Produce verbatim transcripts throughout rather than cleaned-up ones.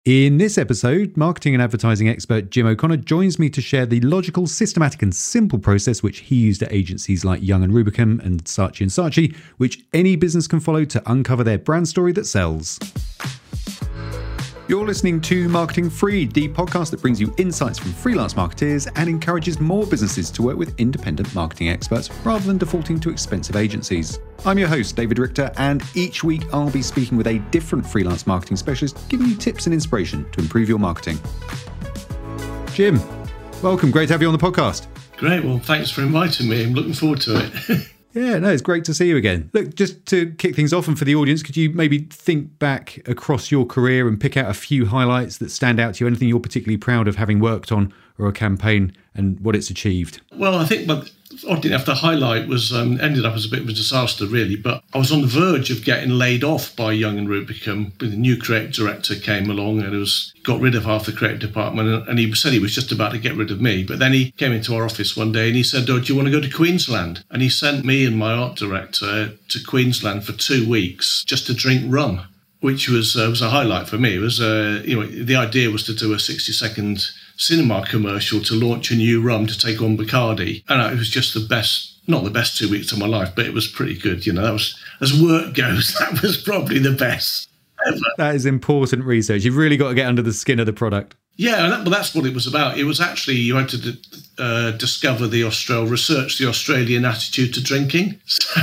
In this episode, marketing and advertising expert Jim O'Connor joins me to share the logical, systematic and simple process which he used at agencies like Young and Rubicam and Saatchi and Saatchi, which any business can follow to uncover their brand story that sells. You're listening to Marketing Free, the podcast that brings you insights from freelance marketers and encourages more businesses to work with independent marketing experts rather than defaulting to expensive agencies. I'm your host, David Richter, and each week I'll be speaking with a different freelance marketing specialist, giving you tips and inspiration to improve your marketing. Jim, welcome. Great to have you on the podcast. Great. Well, thanks for inviting me. I'm looking forward to it. Yeah, no, it's great to see you again. Look, just to kick things off and for the audience, could you maybe think back across your career and pick out a few highlights that stand out to you? Anything you're particularly proud of having worked on or a campaign and what it's achieved? Well, I think but oddly enough, the highlight was um, ended up as a bit of a disaster, really. But I was on the verge of getting laid off by Young and Rubicam. The new creative director came along and it was got rid of half the creative department, and he said he was just about to get rid of me. But then he came into our office one day and he said, "Oh, do you want to go to Queensland?" And he sent me and my art director to Queensland for two weeks just to drink rum, which was uh, was a highlight for me. It was uh, you know the idea was to do a sixty second cinema commercial to launch a new rum to take on Bacardi, and it was just the best, not the best two weeks of my life, but it was pretty good. You know, that was, as work goes, that was probably the best ever. That is important research. You've really got to get under the skin of the product. Yeah, that, well, that's what it was about. It was actually, you had to uh, discover the Austral, research the Australian attitude to drinking.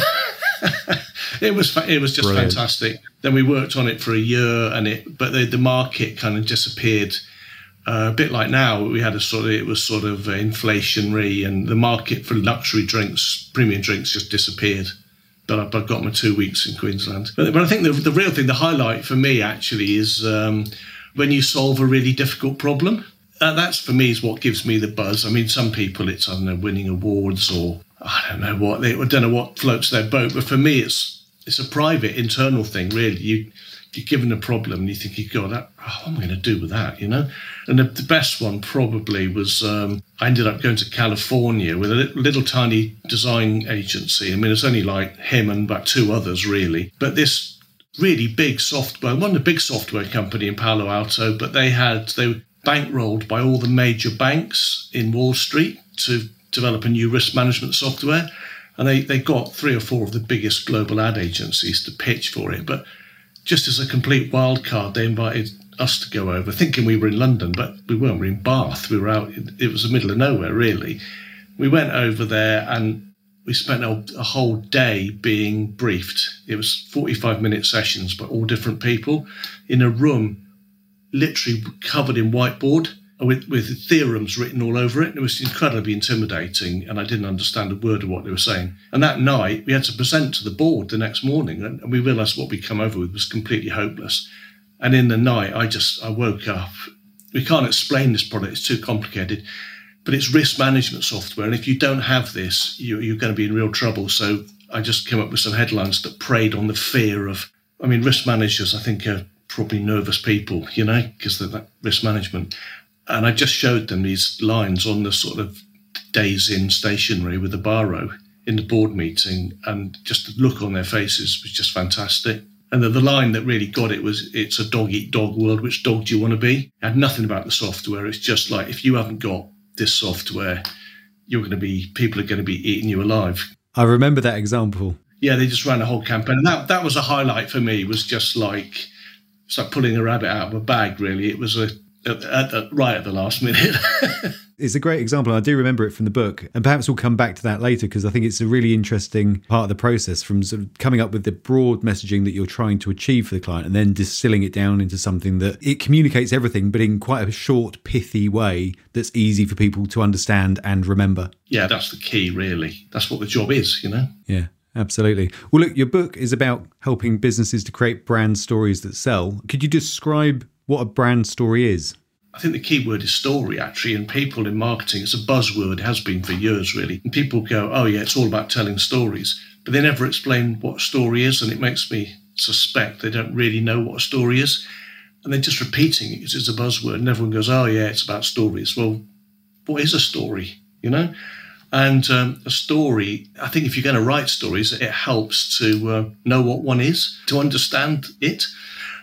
it was it was just Brilliant. Fantastic. Then we worked on it for a year, and it, but the, the market kind of disappeared. Uh, a bit like now, we had a sort of, it was sort of inflationary, and the market for luxury drinks, premium drinks, just disappeared. But I, I got my two weeks in Queensland. But, but I think the, the real thing, the highlight for me actually is um, when you solve a really difficult problem. Uh, that's for me is what gives me the buzz. I mean, some people it's, I don't know, winning awards or I don't know what, they, I don't know what floats their boat. But for me, it's it's a private, internal thing, really. You, you're given a problem and you think, God, that, oh, what am I going to do with that, you know? And the, the best one probably was um, I ended up going to California with a little, little tiny design agency. I mean, it's only like him and about two others, really. But this really big software, one of the big software company in Palo Alto, but they had, they were bankrolled by all the major banks in Wall Street to develop a new risk management software. And they, they got three or four of the biggest global ad agencies to pitch for it. But just as a complete wild card, they invited us to go over, thinking we were in London, but we weren't. We were in Bath. We were out. It was the middle of nowhere, really. We went over there and we spent a, a whole day being briefed. It was forty-five minute sessions, but all different people in a room, literally covered in whiteboard with, with theorems written all over it. It was incredibly intimidating, and I didn't understand a word of what they were saying. And that night, we had to present to the board the next morning, and we realised what we'd come over with was completely hopeless. And in the night, I just, I woke up. We can't explain this product, it's too complicated, but it's risk management software. And if you don't have this, you, you're going to be in real trouble. So I just came up with some headlines that preyed on the fear of, I mean, risk managers, I think, are probably nervous people, you know, because they're that risk management. And I just showed them these lines on the sort of days in stationery with the biro in the board meeting, and just the look on their faces was just fantastic. And the, the line that really got it was, it's a dog-eat-dog world. Which dog do you want to be? It had nothing about the software. It's just like, if you haven't got this software, you're going to be, people are going to be eating you alive. I remember that example. Yeah, they just ran a whole campaign. And that, that was a highlight for me. It was just like, it's like pulling a rabbit out of a bag, really. It was a, At, at the, right at the last minute. It's a great example. I do remember it from the book, and perhaps we'll come back to that later, because I think it's a really interesting part of the process, from sort of coming up with the broad messaging that you're trying to achieve for the client and then distilling it down into something that it communicates everything, but in quite a short, pithy way that's easy for people to understand and remember. Yeah, that's the key, really. That's what the job is, you know? Yeah. Absolutely. Well, look, your book is about helping businesses to create brand stories that sell. Could you describe what a brand story is? I think the key word is story, actually, and people in marketing, it's a buzzword, it has been for years, really. And people go, oh, yeah, it's all about telling stories. But they never explain what a story is, and it makes me suspect they don't really know what a story is. And they're just repeating it because it's a buzzword, and everyone goes, oh, yeah, it's about stories. Well, what is a story, you know? And um, a story, I think if you're going to write stories, it helps to uh, know what one is, to understand it.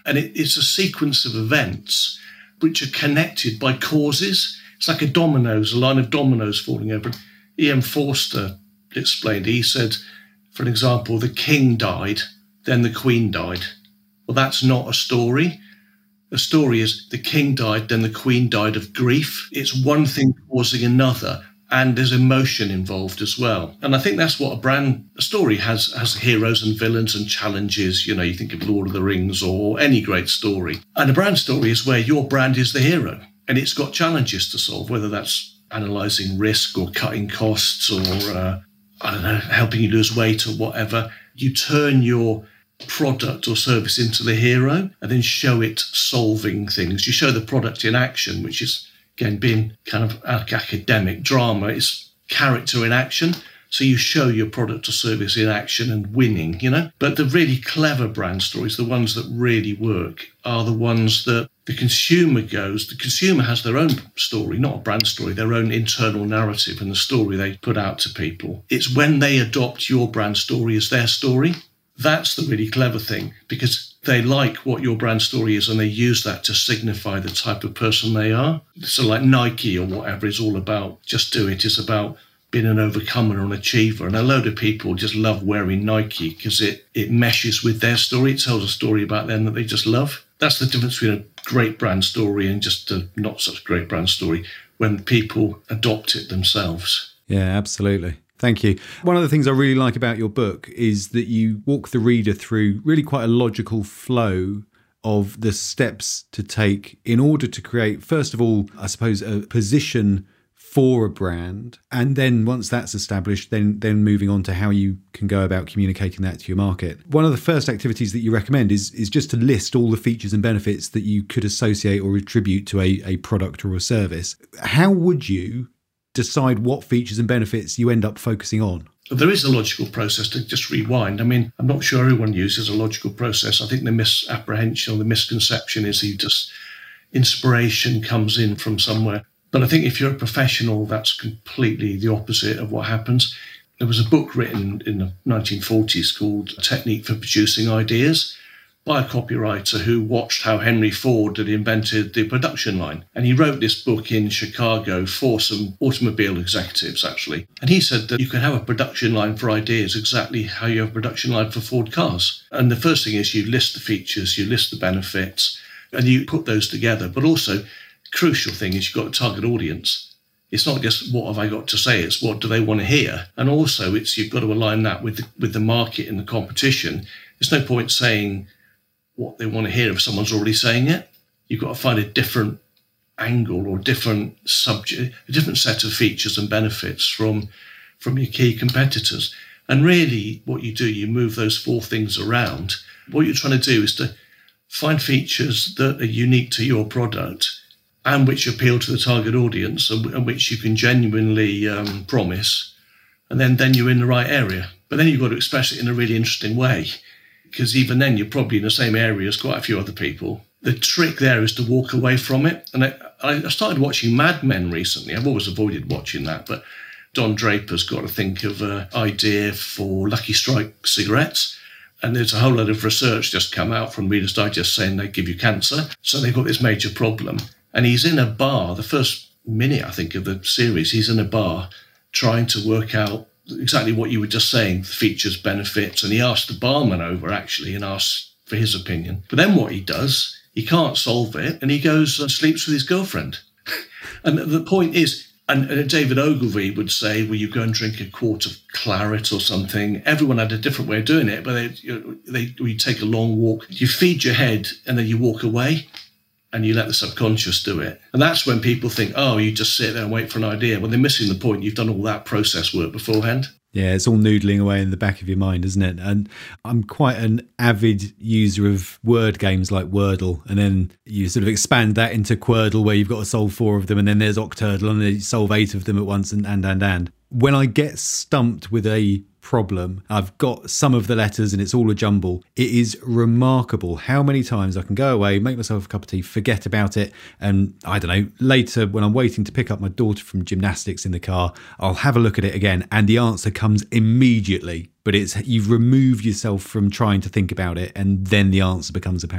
And it, it's a sequence of events which are connected by causes. It's like a dominoes, a line of dominoes falling over. E M Forster explained, he said, for an example, the king died, then the queen died. Well, that's not a story. A story is the king died, then the queen died of grief. It's one thing causing another, and there's emotion involved as well. And I think that's what a brand a story has, has heroes and villains and challenges. You know, you think of Lord of the Rings or any great story. And a brand story is where your brand is the hero, and it's got challenges to solve, whether that's analysing risk or cutting costs or, uh, I don't know, helping you lose weight or whatever. You turn your product or service into the hero and then show it solving things. You show the product in action, which is, again, being kind of academic drama. It's character in action. So you show your product or service in action and winning, you know. But the really clever brand stories, the ones that really work, are the ones that the consumer goes, the consumer has their own story, not a brand story, their own internal narrative and the story they put out to people. It's when they adopt your brand story as their story. That's the really clever thing, because they like what your brand story is and they use that to signify the type of person they are. So like Nike or whatever is all about, just do it, is about being an overcomer or an achiever. And a load of people just love wearing Nike because it, it meshes with their story. It tells a story about them that they just love. That's the difference between a great brand story and just a not such great brand story, when people adopt it themselves. Yeah, absolutely. Thank you. One of the things I really like about your book is that you walk the reader through really quite a logical flow of the steps to take in order to create, first of all, I suppose, a position for a brand. And then once that's established, then then moving on to how you can go about communicating that to your market. One of the first activities that you recommend is is just to list all the features and benefits that you could associate or attribute to a, a product or a service. How would you decide what features and benefits you end up focusing on? There is a logical process to just rewind. I mean, I'm not sure everyone uses a logical process. I think the misapprehension or the misconception is you just inspiration comes in from somewhere. But I think if you're a professional, that's completely the opposite of what happens. There was a book written in the nineteen forties called Technique for Producing Ideas by a copywriter who watched how Henry Ford had invented the production line. And he wrote this book in Chicago for some automobile executives, actually. And he said that you can have a production line for ideas exactly how you have a production line for Ford cars. And the first thing is you list the features, you list the benefits, and you put those together. But also, crucial thing is you've got a target audience. It's not just what have I got to say, it's what do they want to hear. And also it's you've got to align that with the, with the market and the competition. There's no point saying what they want to hear if someone's already saying it. You've got to find a different angle or different subject, a different set of features and benefits from, from your key competitors. And really what you do, you move those four things around. What you're trying to do is to find features that are unique to your product and which appeal to the target audience and, and which you can genuinely um, promise. And then, then you're in the right area. But then you've got to express it in a really interesting way, because even then you're probably in the same area as quite a few other people. The trick there is to walk away from it. And I, I started watching Mad Men recently. I've always avoided watching that, but Don Draper's got to think of an idea for Lucky Strike cigarettes. And there's a whole lot of research just come out from Reader's Digest saying they give you cancer. So they've got this major problem. And he's in a bar, the first minute, I think, of the series, he's in a bar trying to work out exactly what you were just saying, features, benefits. And he asked the barman over, actually, and asked for his opinion. But then what he does, he can't solve it, and he goes and sleeps with his girlfriend. And the point is, and, and David Ogilvy would say, well, you go and drink a quart of claret or something. Everyone had a different way of doing it, but they, you know, they, you take a long walk, you feed your head, and then you walk away. And you let the subconscious do it. And that's when people think, oh, you just sit there and wait for an idea. Well, they're missing the point. You've done all that process work beforehand. Yeah, it's all noodling away in the back of your mind, isn't it? And I'm quite an avid user of word games like Wordle. And then you sort of expand that into Quordle, where you've got to solve four of them. And then there's Octurdle, and then you solve eight of them at once, and, and, and, and. When I get stumped with a problem, I've got some of the letters and it's all a jumble. It is remarkable how many times I can go away, make myself a cup of tea, forget about it, and I don't know, later when I'm waiting to pick up my daughter from gymnastics in the car, I'll have a look at it again and the answer comes immediately. But it's you've removed yourself from trying to think about it, and then the answer becomes apparent.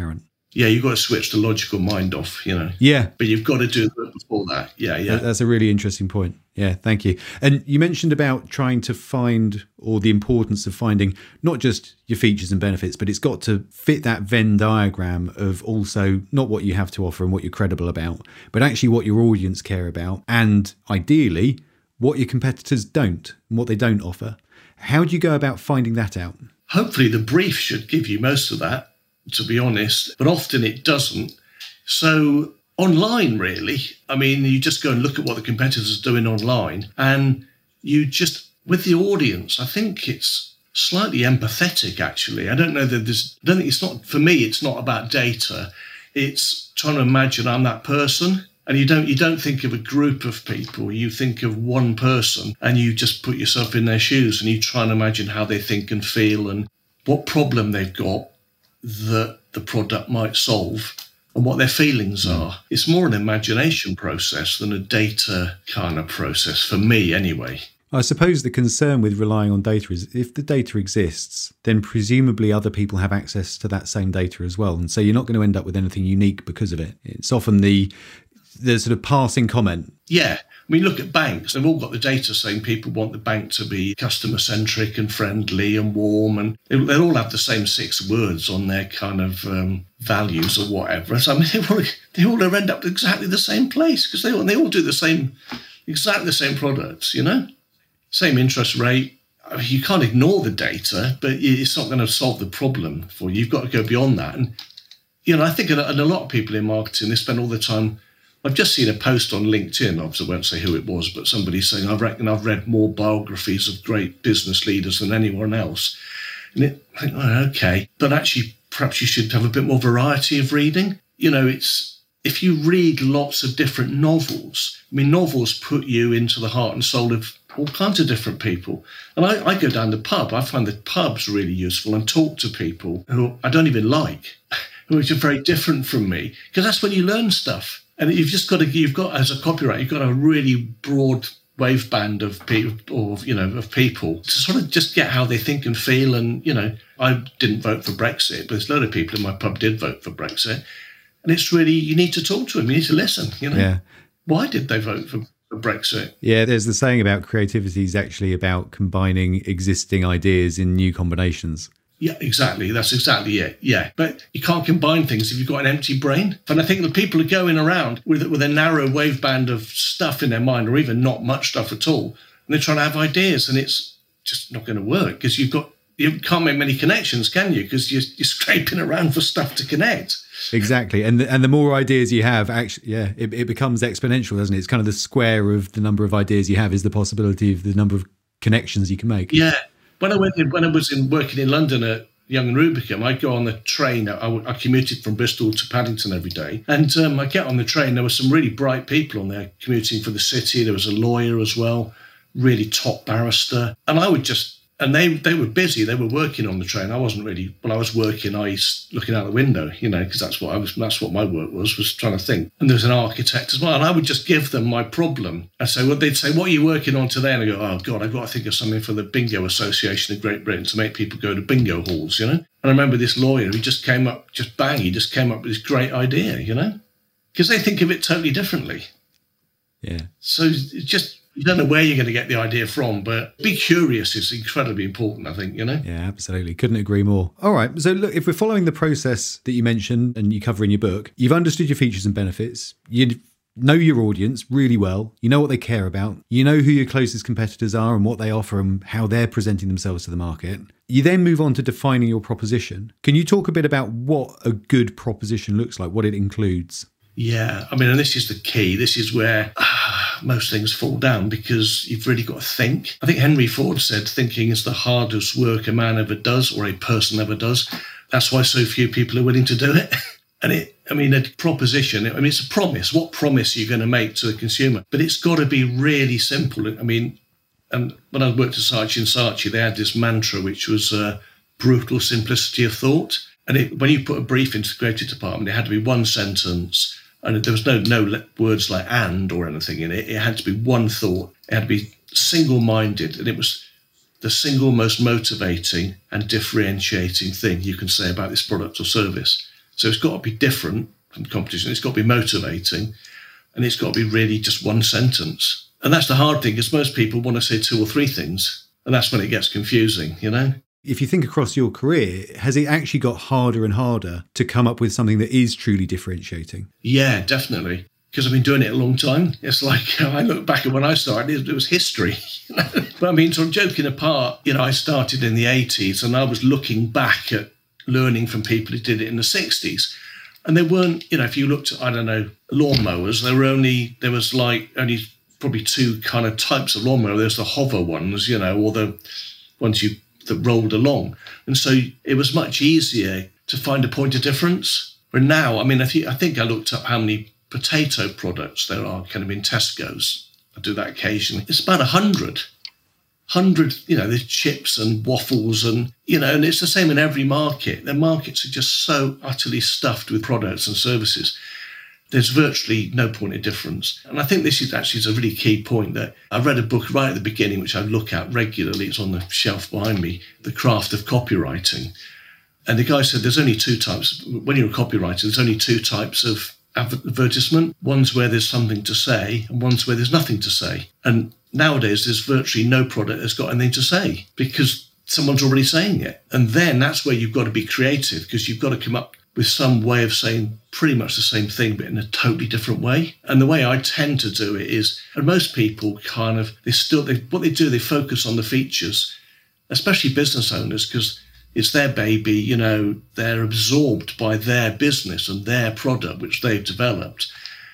Yeah, you've got to switch the logical mind off, you know. Yeah. But you've got to do it before that. Yeah, yeah. That's a really interesting point. Yeah, thank you. And you mentioned about trying to find, or the importance of finding not just your features and benefits, but it's got to fit that Venn diagram of also not what you have to offer and what you're credible about, but actually what your audience care about, and ideally what your competitors don't and what they don't offer. How do you go about finding that out? Hopefully the brief should give you most of that, to be honest, but often it doesn't. So online, really, I mean, you just go and look at what the competitors are doing online, and you just, with the audience, I think it's slightly empathetic, actually. I don't know that there's, I don't think it's not, for me, it's not about data. It's trying to imagine I'm that person. And you don't you don't think of a group of people, you think of one person, and you just put yourself in their shoes and you try and imagine how they think and feel and what problem they've got that the product might solve and what their feelings are. It's more an imagination process than a data kind of process, for me anyway. I suppose the concern with relying on data is if the data exists, then presumably other people have access to that same data as well. And so you're not going to end up with anything unique because of it. It's often the the sort of passing comment. Yeah. I mean, look at banks. They've all got the data saying people want the bank to be customer-centric and friendly and warm. And they, they all have the same six words on their kind of um, values or whatever. So, I mean, they all, they all end up exactly the same place because they all, they all do the same, exactly the same products, you know? Same interest rate. I mean, you can't ignore the data, but it's not going to solve the problem for you. You've got to go beyond that. And, you know, I think and a lot of people in marketing, they spend all the time. I've just seen a post on LinkedIn, obviously I won't say who it was, but somebody saying, I reckon I've read more biographies of great business leaders than anyone else. And it, I think, oh, okay. But actually, perhaps you should have a bit more variety of reading. You know, it's if you read lots of different novels, I mean, novels put you into the heart and soul of all kinds of different people. And I, I go down the pub, I find the pubs really useful and talk to people who I don't even like, who are just very different from me, because that's when you learn stuff. And you've just got to, you've got, as a copywriter, you've got a really broad wave band of people, or, you know, of people to sort of just get how they think and feel. And, you know, I didn't vote for Brexit, but there's a lot of people in my pub did vote for Brexit. And it's really, you need to talk to them, you need to listen, you know. Yeah. Why did they vote for, for Brexit? Yeah, there's the saying about creativity is actually about combining existing ideas in new combinations. Yeah, exactly. That's exactly it. Yeah. But you can't combine things if you've got an empty brain. And I think the people are going around with, with a narrow waveband of stuff in their mind, or even not much stuff at all. And they're trying to have ideas, and it's just not going to work because you've got, you can't make many connections, can you? Because you're, you're scraping around for stuff to connect. Exactly. And the, and the more ideas you have, actually, yeah, it, it becomes exponential, doesn't it? It's kind of the square of the number of ideas you have is the possibility of the number of connections you can make. Yeah. When I went in, when I was in working in London at Young and Rubicam, I'd go on the train. I, I commuted from Bristol to Paddington every day. And um, I get on the train. There were some really bright people on there commuting for the city. There was a lawyer as well, really top barrister. And I would just, and they they were busy. They were working on the train. I wasn't really, when I was working, I was looking out the window, you know, because that's what I was, that's what my work was, was trying to think. And there was an architect as well. And I would just give them my problem. And so they'd say, what are you working on today? And I go, oh God, I've got to think of something for the Bingo Association of Great Britain to make people go to bingo halls, you know? And I remember this lawyer who just came up, just bang, he just came up with this great idea, you know? Because they think of it totally differently. Yeah. So it's just, you don't know where you're going to get the idea from, but be curious is incredibly important, I think, you know? Yeah, absolutely. Couldn't agree more. All right. So look, if we're following the process that you mentioned and you cover in your book, you've understood your features and benefits. You know your audience really well. You know what they care about. You know who your closest competitors are and what they offer and how they're presenting themselves to the market. You then move on to defining your proposition. Can you talk a bit about what a good proposition looks like, what it includes? Yeah, I mean, and this is the key. This is where ah, most things fall down because you've really got to think. I think Henry Ford said thinking is the hardest work a man ever does or a person ever does. That's why so few people are willing to do it. And it, I mean, a proposition, I mean, it's a promise. What promise are you going to make to the consumer? But it's got to be really simple. I mean, and when I worked at Saatchi and Saatchi, they had this mantra, which was uh, brutal simplicity of thought. And it, when you put a brief into the creative department, it had to be one sentence. And there was no no words like and or anything in it. It had to be one thought. It had to be single-minded. And it was the single most motivating and differentiating thing you can say about this product or service. So it's got to be different from competition. It's got to be motivating, and it's got to be really just one sentence. And that's the hard thing, because most people want to say two or three things, and that's when it gets confusing, you know? If you think across your career, has it actually got harder and harder to come up with something that is truly differentiating? Yeah, definitely. Because I've been doing it a long time. It's like, you know, I look back at when I started, it was history. You know? But I mean, sort of joking apart, you know, I started in the eighties, and I was looking back at learning from people who did it in the sixties. And they weren't, you know, if you looked at, I don't know, lawnmowers, there were only, there was like only probably two kind of types of lawnmower. There's the hover ones, you know, or the ones you that rolled along. And so it was much easier to find a point of difference. But now, I mean, I think I think I looked up how many potato products there are kind of in Tesco's. I do that occasionally. It's about a hundred. Hundred, you know, there's chips and waffles and, you know, and it's the same in every market. Their markets are just so utterly stuffed with products and services. There's virtually no point of difference. And I think this is actually a really key point that I read a book right at the beginning, which I look at regularly. It's on the shelf behind me, The Craft of Copywriting. And the guy said there's only two types. When you're a copywriter, there's only two types of advertisement. One's where there's something to say, and one's where there's nothing to say. And nowadays, there's virtually no product that's got anything to say because someone's already saying it. And then that's where you've got to be creative, because you've got to come up with some way of saying pretty much the same thing, but in a totally different way. And the way I tend to do it is, and most people kind of, they still, they, what they do, they focus on the features, especially business owners, because it's their baby, you know, they're absorbed by their business and their product, which they've developed.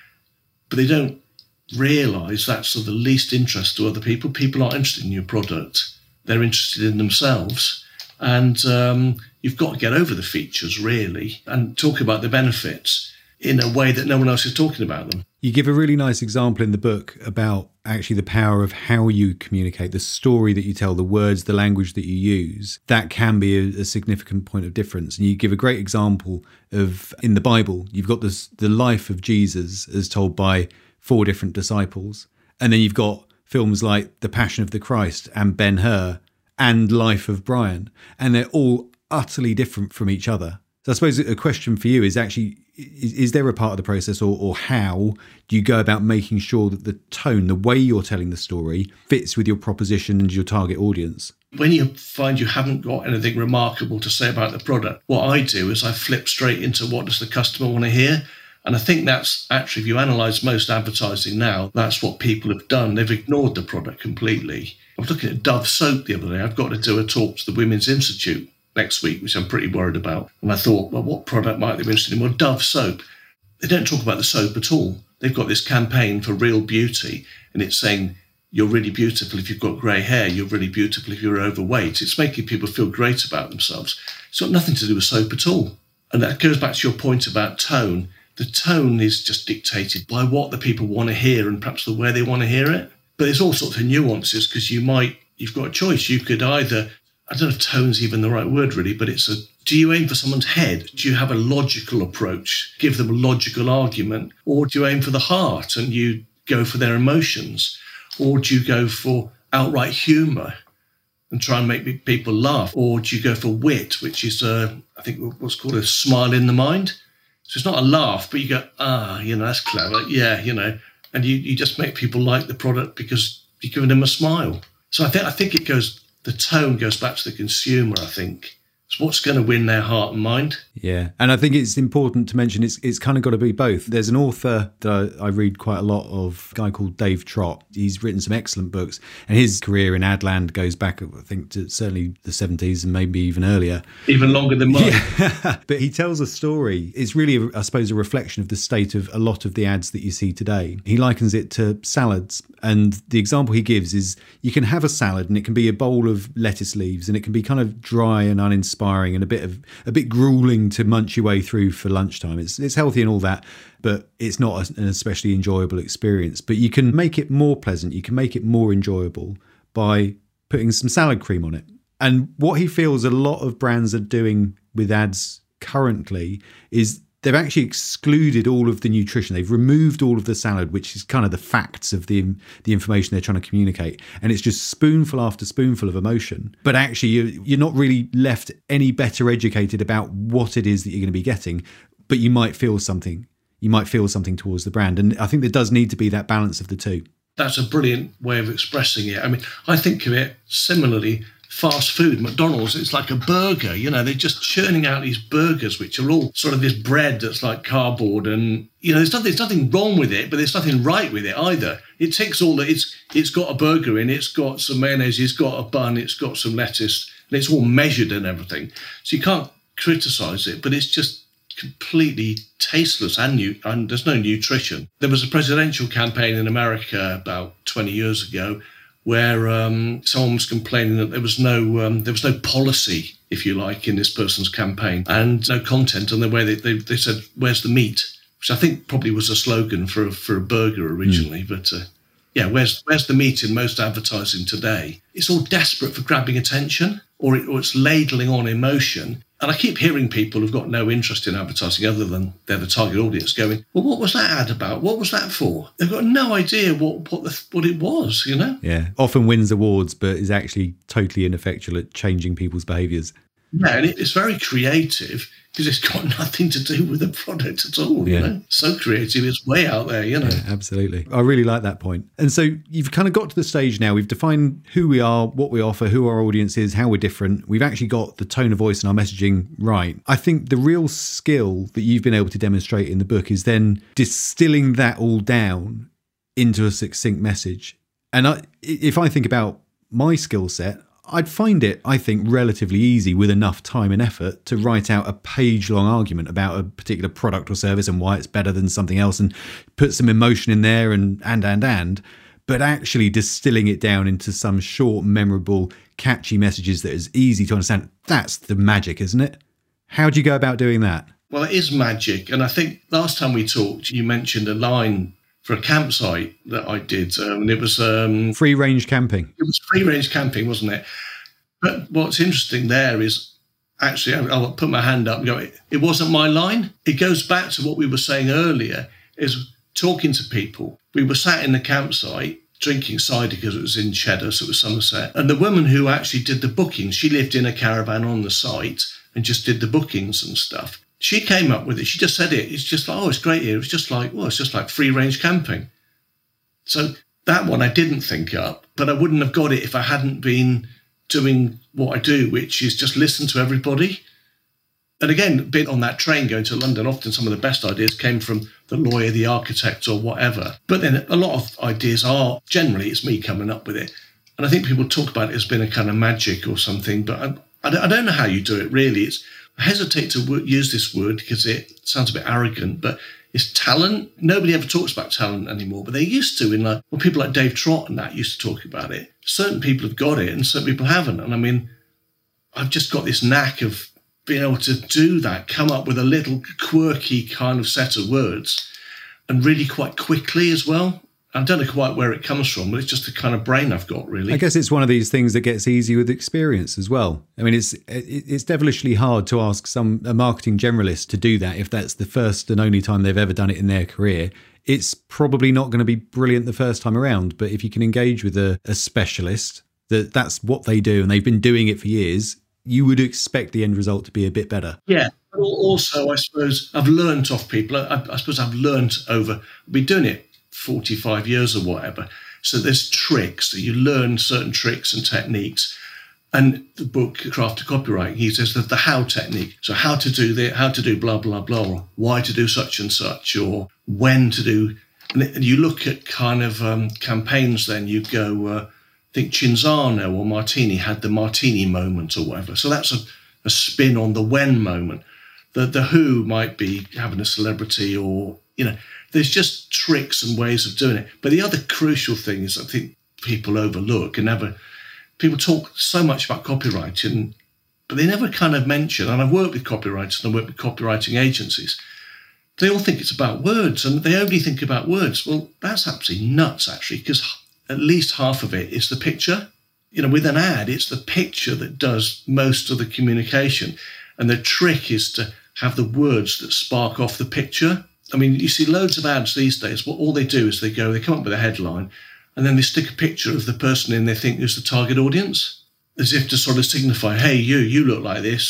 But they don't realise that's of the least interest to other people. People aren't interested in your product. They're interested in themselves. And um, you've got to get over the features, really, and talk about the benefits in a way that no one else is talking about them. You give a really nice example in the book about actually the power of how you communicate, the story that you tell, the words, the language that you use. That can be a, a significant point of difference. And you give a great example of, in the Bible, you've got this, the life of Jesus as told by four different disciples. And then you've got films like The Passion of the Christ and Ben-Hur and Life of Brian. And they're all utterly different from each other. So I suppose a question for you is actually, is, is there a part of the process, or, or how do you go about making sure that the tone, the way you're telling the story, fits with your proposition and your target audience? When you find you haven't got anything remarkable to say about the product, what I do is I flip straight into what does the customer want to hear. And I think that's actually, if you analyse most advertising now, that's what people have done. They've ignored the product completely. I was looking at Dove soap the other day. I've got to do a talk to the Women's Institute next week, which I'm pretty worried about. And I thought, well, what product might they be interested in? Well, Dove soap. They don't talk about the soap at all. They've got this campaign for real beauty, and it's saying, you're really beautiful if you've got grey hair. You're really beautiful if you're overweight. It's making people feel great about themselves. It's got nothing to do with soap at all. And that goes back to your point about tone. The tone is just dictated by what the people want to hear and perhaps the way they want to hear it. But there's all sorts of nuances, because you might, you've got a choice. You could either, I don't know if tone's even the right word really, but it's a, do you aim for someone's head? Do you have a logical approach, give them a logical argument? Or do you aim for the heart and you go for their emotions? Or do you go for outright humour and try and make people laugh? Or do you go for wit, which is, uh, I think, what's called a smile in the mind? So it's not a laugh, but you go, ah, you know, that's clever. Yeah, you know, and you, you just make people like the product because you're giving them a smile. So I think I think it goes, the tone goes back to the consumer, I think. It's what's going to win their heart and mind. Yeah. And I think it's important to mention it's it's kind of got to be both. There's an author that I, I read quite a lot of, a guy called Dave Trott. He's written some excellent books, and his career in ad land goes back, I think, to certainly the seventies and maybe even earlier. Even longer than mine. Yeah. But he tells a story. It's really, I suppose, a reflection of the state of a lot of the ads that you see today. He likens it to salads. And the example he gives is you can have a salad and it can be a bowl of lettuce leaves and it can be kind of dry and uninspiring and a bit of a bit grueling to munch your way through for lunchtime. It's it's healthy and all that, but it's not an especially enjoyable experience. But you can make it more pleasant. You can make it more enjoyable by putting some salad cream on it. And what he feels a lot of brands are doing with ads currently is they've actually excluded all of the nutrition. They've removed all of the salad, which is kind of the facts of the the information they're trying to communicate. And it's just spoonful after spoonful of emotion. But actually, you, you're not really left any better educated about what it is that you're going to be getting. but you might feel something. You might feel something towards the brand. And I think there does need to be that balance of the two. That's a brilliant way of expressing it. I mean, I think of it similarly. Fast food, McDonald's, it's like a burger. You know, they're just churning out these burgers, which are all sort of this bread that's like cardboard. And, you know, there's nothing, there's nothing wrong with it, but there's nothing right with it either. It takes all that, it's it's got a burger in, it's got some mayonnaise, it's got a bun, it's got some lettuce, and it's all measured and everything. So you can't criticise it, but it's just completely tasteless and, new, and there's no nutrition. There was a presidential campaign in America about twenty years ago where um, someone was complaining that there was no um, there was no policy, if you like, in this person's campaign and no content. And the way they, they, they said, "Where's the meat?" Which I think probably was a slogan for a, for a burger originally. Mm. But uh, yeah, where's where's the meat in most advertising today? It's all desperate for grabbing attention, or, it, or it's ladling on emotion. And I keep hearing people who've got no interest in advertising other than they're the target audience going, well, what was that ad about? What was that for? They've got no idea what what, the, what it was, you know? Yeah, often wins awards, but is actually totally ineffectual at changing people's behaviours. Yeah, and it's very creative because it's got nothing to do with the product at all, yeah. you know? So creative, it's way out there, you know? Yeah, absolutely. I really like that point. And so you've kind of got to the stage now, we've defined who we are, what we offer, who our audience is, how we're different. We've actually got the tone of voice and our messaging right. I think the real skill that you've been able to demonstrate in the book is then distilling that all down into a succinct message. And I, if I think about my skill set, I'd find it, I think, relatively easy with enough time and effort to write out a page-long argument about a particular product or service and why it's better than something else and put some emotion in there and, and, and, and. But actually distilling it down into some short, memorable, catchy messages that is easy to understand, that's the magic, isn't it? How do you go about doing that? Well, it is magic. And I think last time we talked, you mentioned a line for a campsite that I did, um, and it was um, free range camping. It was free range camping, wasn't it? But what's interesting there is actually, I'll put my hand up and go, it, it wasn't my line. It goes back to what we were saying earlier, is talking to people. We were sat in the campsite drinking cider because it was in Cheddar, so it was Somerset. And the woman who actually did the bookings, she lived in a caravan on the site and just did the bookings and stuff. She came up with it. She just said it. It's just like, oh, it's great here. It's just like, well, it's just like free range camping. So that one I didn't think up, but I wouldn't have got it if I hadn't been doing what I do, which is just listen to everybody. And again, being on that train going to London, often some of the best ideas came from the lawyer, the architect, or whatever. But then a lot of ideas are, generally, it's me coming up with it. And I think people talk about it as being a kind of magic or something, but I, I don't know how you do it, really. It's, I hesitate to use this word because it sounds a bit arrogant, but it's talent. Nobody ever talks about talent anymore, but they used to. In like, well, people like Dave Trott and that used to talk about it. Certain people have got it and certain people haven't. And I mean, I've just got this knack of being able to do that, come up with a little quirky kind of set of words and really quite quickly as well. I don't know quite where it comes from, but it's just the kind of brain I've got, really. I guess it's one of these things that gets easy with experience as well. I mean, it's it's devilishly hard to ask some a marketing generalist to do that if that's the first and only time they've ever done it in their career. It's probably not going to be brilliant the first time around, but if you can engage with a, a specialist, that that's what they do and they've been doing it for years, you would expect the end result to be a bit better. Yeah. Also, I suppose I've learnt off people. I, I suppose I've learnt over, I've been doing it forty-five years or whatever. So there's tricks that you learn, certain tricks and techniques. And the book, Craft to Copyright, he says that the how technique. So how to do that, how to do blah, blah, blah, or why to do such and such, or when to do. And you look at kind of um, campaigns then, you go, uh, I think Cinzano or Martini had the Martini moment or whatever. So that's a, a spin on the when moment. The, the who might be having a celebrity or, you know, there's just tricks and ways of doing it. But the other crucial thing is I think people overlook and never, people talk so much about copywriting, but they never kind of mention, and I've worked with copywriters and I've worked with copywriting agencies, they all think it's about words and they only think about words. Well, that's absolutely nuts, actually, because at least half of it is the picture. You know, with an ad, it's the picture that does most of the communication. And the trick is to have the words that spark off the picture. I mean, you see loads of ads these days. What all they do is they go, they come up with a headline, and then they stick a picture of the person in they think is the target audience, as if to sort of signify, hey, you, you look like this.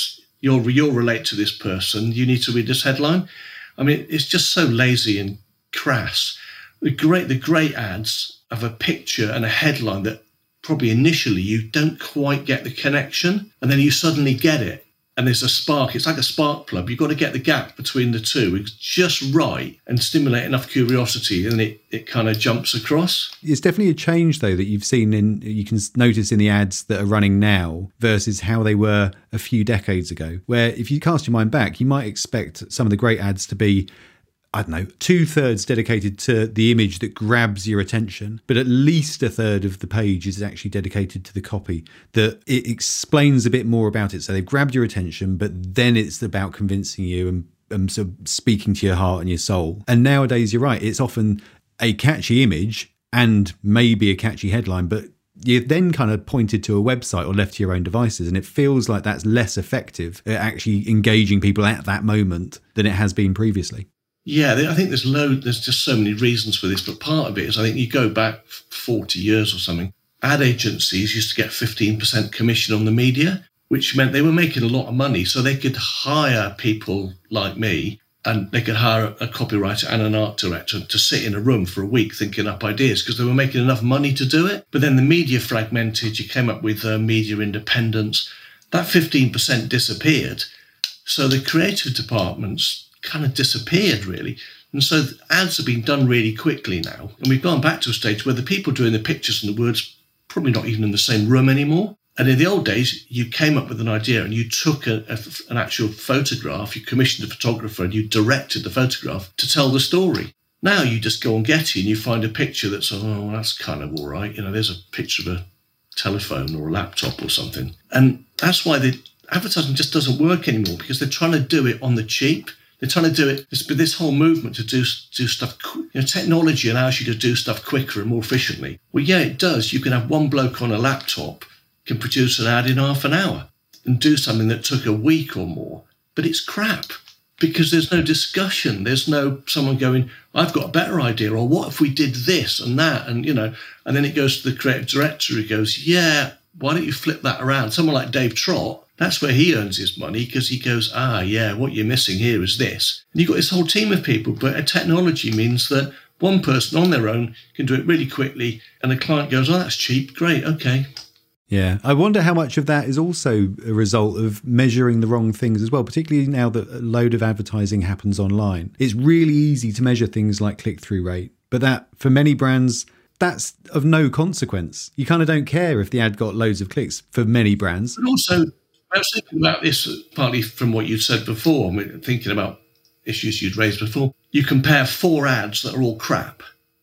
you'll, you'll relate to this person. You need to read this headline. I mean, it's just so lazy and crass. The great, the great ads have a picture and a headline that probably initially you don't quite get the connection, and then you suddenly get it. And there's a spark. It's like a spark plug. You've got to get the gap between the two. It's just right and stimulate enough curiosity, and it, it kind of jumps across. It's definitely a change, though, that you've seen in, you can notice in the ads that are running now versus how they were a few decades ago, where if you cast your mind back, you might expect some of the great ads to be, I don't know, two thirds dedicated to the image that grabs your attention, but at least a third of the page is actually dedicated to the copy, that it explains a bit more about it. So they've grabbed your attention, but then it's about convincing you and, and sort of speaking to your heart and your soul. And nowadays, you're right, it's often a catchy image and maybe a catchy headline, but you're then kind of pointed to a website or left to your own devices. And it feels like that's less effective at actually engaging people at that moment than it has been previously. Yeah, I think there's load. There's just so many reasons for this, but part of it is I think you go back forty years or something. Ad agencies used to get fifteen percent commission on the media, which meant they were making a lot of money, so they could hire people like me, and they could hire a copywriter and an art director to sit in a room for a week thinking up ideas because they were making enough money to do it. But then the media fragmented. You came up with uh, media independence. That fifteen percent disappeared, so the creative departments kind of disappeared, really. And so ads have been done really quickly now. And we've gone back to a stage where the people doing the pictures and the words probably not even in the same room anymore. And in the old days, you came up with an idea and you took a, a, an actual photograph, you commissioned a photographer and you directed the photograph to tell the story. Now you just go on Getty and you find a picture that's, oh, well, that's kind of all right. You know, there's a picture of a telephone or a laptop or something. And that's why the advertising just doesn't work anymore, because they're trying to do it on the cheap. They're trying to do it, this, this whole movement to do do stuff, you know, technology allows you to do stuff quicker and more efficiently. Well, yeah, it does. You can have one bloke on a laptop can produce an ad in half an hour and do something that took a week or more, but it's crap because there's no discussion. There's no someone going, I've got a better idea, or what if we did this and that, and, you know, and then it goes to the creative director who goes, yeah, why don't you flip that around? Someone like Dave Trott, that's where he earns his money, because he goes, ah, yeah, what you're missing here is this. And you've got this whole team of people, but a technology means that one person on their own can do it really quickly, and the client goes, oh, that's cheap, great, okay. Yeah, I wonder how much of that is also a result of measuring the wrong things as well, particularly now that a load of advertising happens online. It's really easy to measure things like click-through rate, but that, for many brands, that's of no consequence. You kind of don't care if the ad got loads of clicks for many brands. And also, I was thinking about this partly from what you said before, I mean, thinking about issues you'd raised before. You compare four ads that are all crap.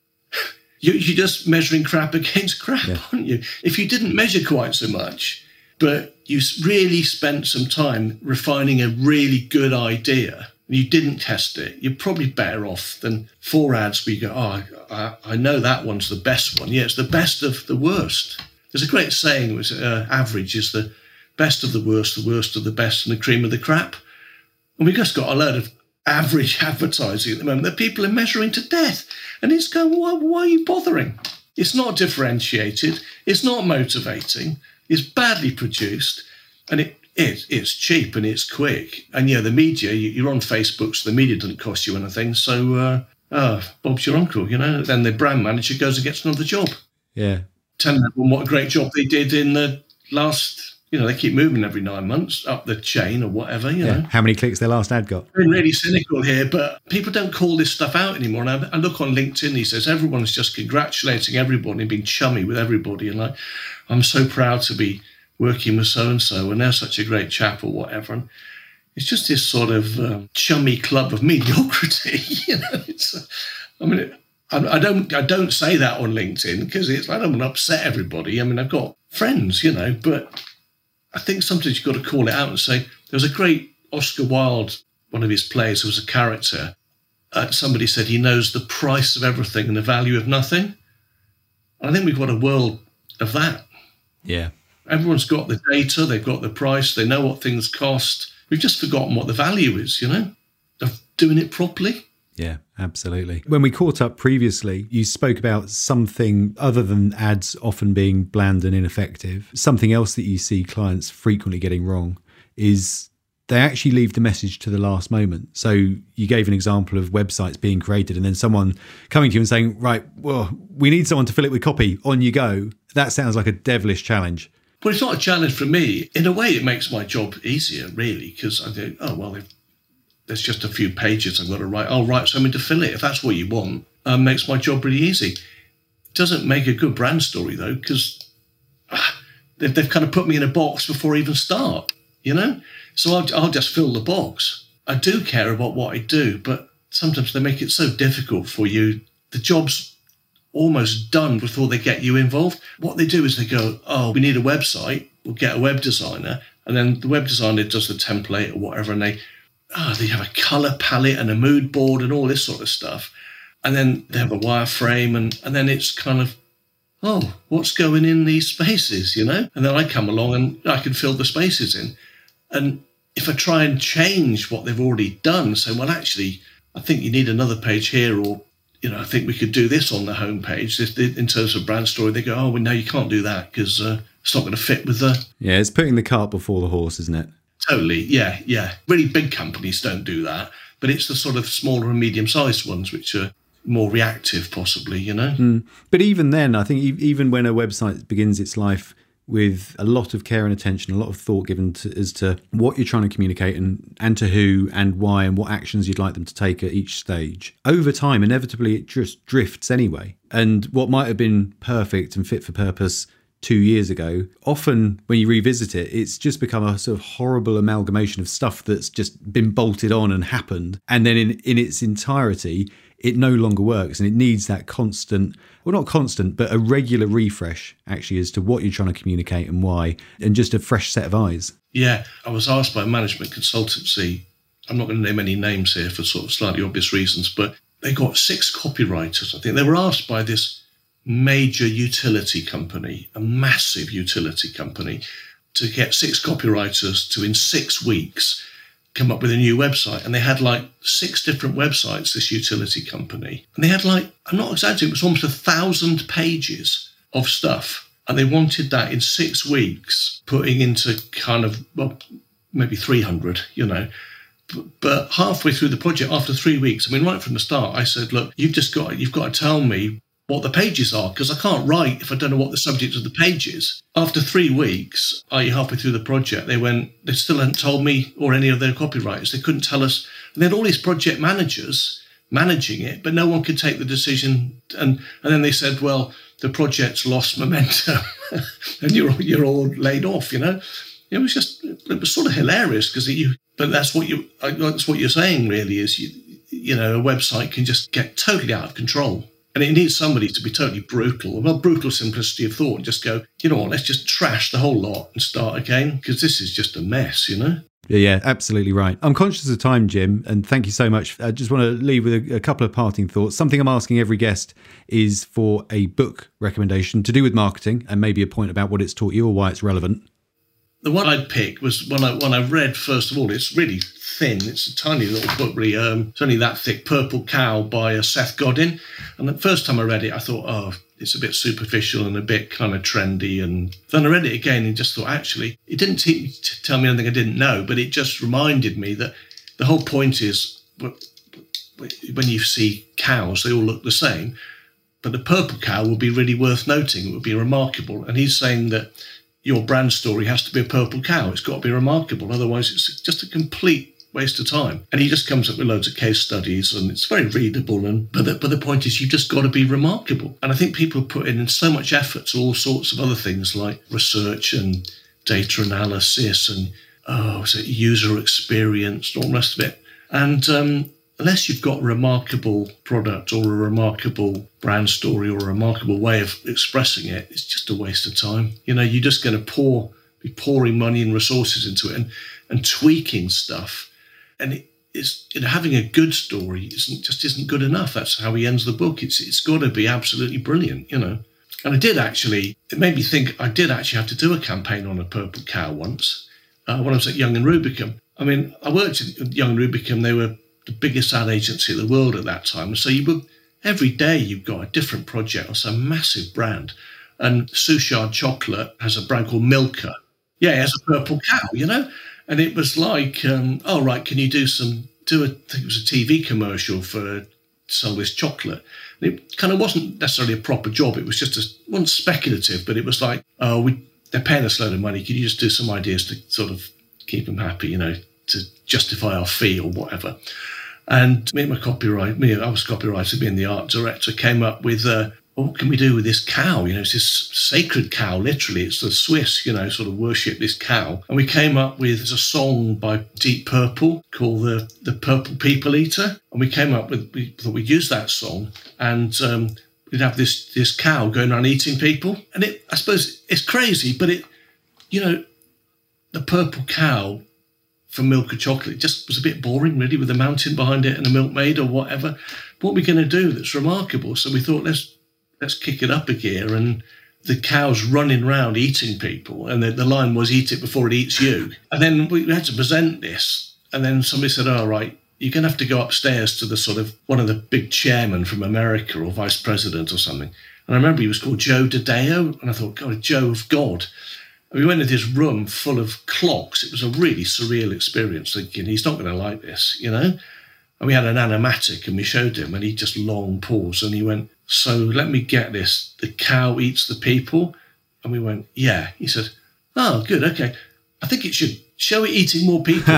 you, you're just measuring crap against crap, yeah. aren't you? If you didn't measure quite so much, but you really spent some time refining a really good idea, and you didn't test it, you're probably better off than four ads where you go, oh, I, I know that one's the best one. Yeah, it's the best of the worst. There's a great saying, which uh, average is the best of the worst, the worst of the best, and the cream of the crap. And we've just got a load of average advertising at the moment that people are measuring to death. And it's going, why, why are you bothering? It's not differentiated. It's not motivating. It's badly produced. And it, it it's cheap and it's quick. And, yeah, the media, you're on Facebook, so the media doesn't cost you anything. So, uh, oh, Bob's your uncle, you know. Then the brand manager goes and gets another job. Yeah. Telling everyone what a great job they did in the last... You know, they keep moving every nine months up the chain or whatever, you yeah. know. How many clicks their last ad got? I'm really cynical here, but people don't call this stuff out anymore. And I, I look on LinkedIn, he says, everyone's just congratulating everybody and being chummy with everybody. And like, I'm so proud to be working with so-and-so, and they're such a great chap or whatever. And it's just this sort of um, chummy club of mediocrity, you know. It's, uh, I mean, it, I, I don't I don't say that on LinkedIn because it's I don't want to upset everybody. I mean, I've got friends, you know, but... I think sometimes you've got to call it out and say, there was a great Oscar Wilde, one of his plays, who was a character. Uh, somebody said he knows the price of everything and the value of nothing. And I think we've got a world of that. Yeah. Everyone's got the data, they've got the price, they know what things cost. We've just forgotten what the value is, you know, of doing it properly. Yeah, absolutely. When we caught up previously, you spoke about something other than ads often being bland and ineffective. Something else that you see clients frequently getting wrong is they actually leave the message to the last moment. So you gave an example of websites being created and then someone coming to you and saying, right, well, we need someone to fill it with copy, on you go. That sounds like a devilish challenge. Well, it's not a challenge for me. In a way, it makes my job easier, really, because I think, oh, well, there's just a few pages I've got to write. I'll write something to fill it. If that's what you want, um, makes my job really easy. It doesn't make a good brand story, though, because ah, they've, they've kind of put me in a box before I even start, you know? So I'll, I'll just fill the box. I do care about what I do, but sometimes they make it so difficult for you. The job's almost done before they get you involved. What they do is they go, oh, we need a website. We'll get a web designer. And then the web designer does the template or whatever. And they, oh, they have a color palette and a mood board and all this sort of stuff. And then they have a wireframe. And, and then it's kind of, oh, what's going in these spaces, you know? And then I come along and I can fill the spaces in. And if I try and change what they've already done, say, well, actually, I think you need another page here, or, you know, I think we could do this on the homepage. In terms of brand story, they go, oh, well, no, you can't do that because uh, it's not going to fit with the... Yeah, it's putting the cart before the horse, isn't it? Totally, yeah, yeah. Really big companies don't do that, but it's the sort of smaller and medium-sized ones which are more reactive, possibly, you know? Mm. But even then, I think even when a website begins its life with a lot of care and attention, a lot of thought given to, as to what you're trying to communicate and, and to who and why and what actions you'd like them to take at each stage. Over time, inevitably, it just drifts anyway. And what might have been perfect and fit for purpose two years ago, often when you revisit it, it's just become a sort of horrible amalgamation of stuff that's just been bolted on and happened. And then in, in its entirety, it no longer works, and it needs that constant, well, not constant, but a regular refresh actually as to what you're trying to communicate and why, and just a fresh set of eyes. Yeah, I was asked by a management consultancy, I'm not going to name any names here for sort of slightly obvious reasons, but they got six copywriters. I think they were asked by this major utility company, a massive utility company, to get six copywriters to, in six weeks, come up with a new website. And they had like six different websites, this utility company. And they had like, I'm not exaggerating, it was almost a thousand pages of stuff. And they wanted that in six weeks, putting into kind of, well, maybe three hundred, you know. But, but halfway through the project, after three weeks, I mean, right from the start, I said, look, you've just got, you've got to tell me what the pages are, because I can't write if I don't know what the subject of the page is. After three weeks, that is halfway through the project, they went, they still hadn't told me or any of their copywriters. They couldn't tell us. And they had all these project managers managing it, but no one could take the decision. And and then they said, well, the project's lost momentum and you're, you're all laid off, you know. It was just, it was sort of hilarious because you, but that's what you, that's what you're saying really is, you, you know, a website can just get totally out of control. And it needs somebody to be totally brutal, well, brutal simplicity of thought, and just go, you know what, let's just trash the whole lot and start again, because this is just a mess, you know? Yeah, yeah, absolutely right. I'm conscious of time, Jim, and thank you so much. I just want to leave with a, a couple of parting thoughts. Something I'm asking every guest is for a book recommendation to do with marketing, and maybe a point about what it's taught you or why it's relevant. The one I'd pick was one I, one I read, first of all. It's really thin. It's a tiny little book, really. Um, it's only that thick, Purple Cow by uh, Seth Godin. And the first time I read it, I thought, oh, it's a bit superficial and a bit kind of trendy. And then I read it again and just thought, actually, it didn't t- t- tell me anything I didn't know, but it just reminded me that the whole point is when you see cows, they all look the same. But the purple cow would be really worth noting. It would be remarkable. And he's saying that your brand story has to be a purple cow. It's got to be remarkable. Otherwise, it's just a complete waste of time. And he just comes up with loads of case studies, and it's very readable. And but the, but the point is, you've just got to be remarkable. And I think people put in so much effort to all sorts of other things like research and data analysis and oh, so user experience and all the rest of it. And um, unless you've got a remarkable product or a remarkable brand story or a remarkable way of expressing it, it's just a waste of time. You know, you're just going to pour, be pouring money and resources into it and, and tweaking stuff. And it is, you know, having a good story isn't just isn't good enough. That's how he ends the book. It's it's got to be absolutely brilliant, you know. And I did actually, it made me think I did actually have to do a campaign on a purple cow once uh, when I was at Young and Rubicam. I mean, I worked at Young and Rubicam. They were the biggest ad agency in the world at that time. And so you would, every day you've got a different project on some massive brand. And Sushard Chocolate has a brand called Milka. Yeah, it has a purple cow, you know? And it was like, um, oh, right, can you do some, do a, I think it was a T V commercial for sell this chocolate. And it kind of wasn't necessarily a proper job. It was just, a, it wasn't speculative, but it was like, oh, we, they're paying us a load of money. Can you just do some ideas to sort of keep them happy, you know, to justify our fee or whatever? And me and my copyright, me, I was copywriter, me and the art director came up with, uh, well, what can we do with this cow? You know, it's this sacred cow, literally. It's the Swiss, you know, sort of worship this cow. And we came up with a song by Deep Purple called the, the Purple People Eater. And we came up with, we thought we'd use that song and um, we'd have this this cow going around eating people. And it, I suppose it's crazy, but it, you know, the purple cow from Milk and Chocolate just was a bit boring, really, with a mountain behind it and a milkmaid or whatever. What are we going to do that's remarkable? So we thought, let's let's kick it up a gear. And the cow's running around eating people. And the, the line was, eat it before it eats you. And then we had to present this. And then somebody said, oh, right, you're going to have to go upstairs to the sort of one of the big chairmen from America or vice president or something. And I remember he was called Joe DiDeo. And I thought, God, Joe of God. And we went into this room full of clocks. It was a really surreal experience, thinking he's not going to like this, you know. And we had an animatic and we showed him and he just long paused and he went, so let me get this. The cow eats the people. And we went, yeah. He said, oh, good. Okay. I think it should show it eating more people.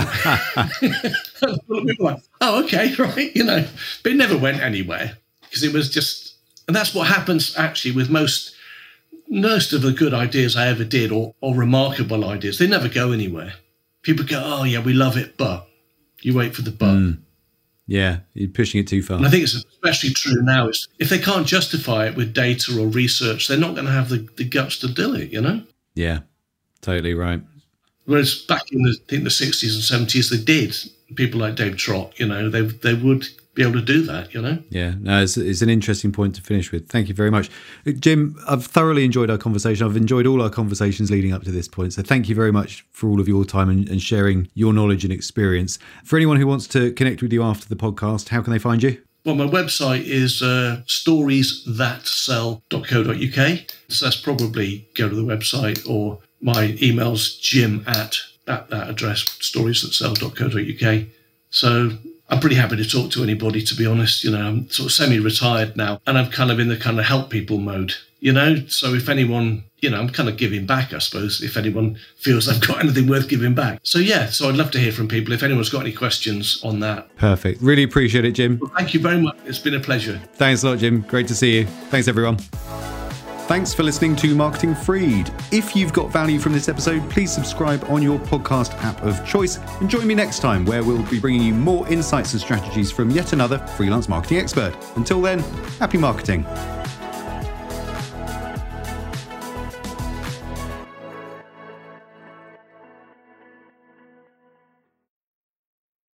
We were like, oh, okay, right. You know, but it never went anywhere because it was just, and that's what happens actually with most, most of the good ideas I ever did or, or remarkable ideas. They never go anywhere. People go, oh yeah, we love it, but you wait for the but. Mm. Yeah, you're pushing it too far. And I think it's especially true now. Is if they can't justify it with data or research, they're not going to have the, the guts to do it, you know? Yeah, totally right. Whereas back in the, I think the sixties and seventies, they did. People like Dave Trott, you know, they they would be able to do that, you know? Yeah, no, it's, it's an interesting point to finish with. Thank you very much. Jim, I've thoroughly enjoyed our conversation. I've enjoyed all our conversations leading up to this point. So thank you very much for all of your time and, and sharing your knowledge and experience. For anyone who wants to connect with you after the podcast, how can they find you? Well, my website is uh, stories that sell dot co dot uk. So that's probably go to the website, or my email's jim at, at that address, stories that sell dot co dot uk. So I'm pretty happy to talk to anybody, to be honest. You know, I'm sort of semi-retired now and I'm kind of in the kind of help people mode, you know. So if anyone, you know, I'm kind of giving back, I suppose, if anyone feels they've got anything worth giving back. So yeah, so I'd love to hear from people if anyone's got any questions on that. Perfect. Really appreciate it, Jim. Well, thank you very much. It's been a pleasure. Thanks a lot, Jim. Great to see you. Thanks, everyone. Thanks for listening to Marketing Freed. If you've got value from this episode, please subscribe on your podcast app of choice and join me next time where we'll be bringing you more insights and strategies from yet another freelance marketing expert. Until then, happy marketing.